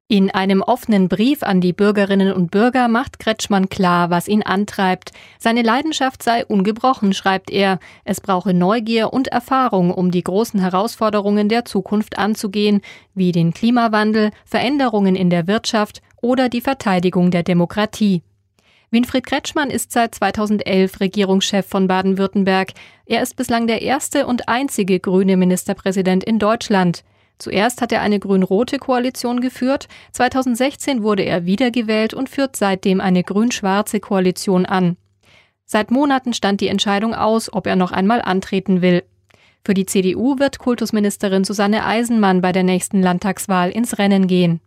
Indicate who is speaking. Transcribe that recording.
Speaker 1: In einem offenen Brief an die Bürgerinnen und Bürger macht Kretschmann klar, was ihn antreibt. Seine Leidenschaft sei ungebrochen, schreibt er. Es brauche Neugier und Erfahrung, um die großen Herausforderungen der Zukunft anzugehen, wie den Klimawandel, Veränderungen in der Wirtschaft oder die Verteidigung der Demokratie. Winfried Kretschmann ist seit 2011 Regierungschef von Baden-Württemberg. Er ist bislang der erste und einzige grüne Ministerpräsident in Deutschland. Zuerst hat er eine grün-rote Koalition geführt, 2016 wurde er wiedergewählt und führt seitdem eine grün-schwarze Koalition an. Seit Monaten stand die Entscheidung aus, ob er noch einmal antreten will. Für die CDU wird Kultusministerin Susanne Eisenmann bei der nächsten Landtagswahl ins Rennen gehen.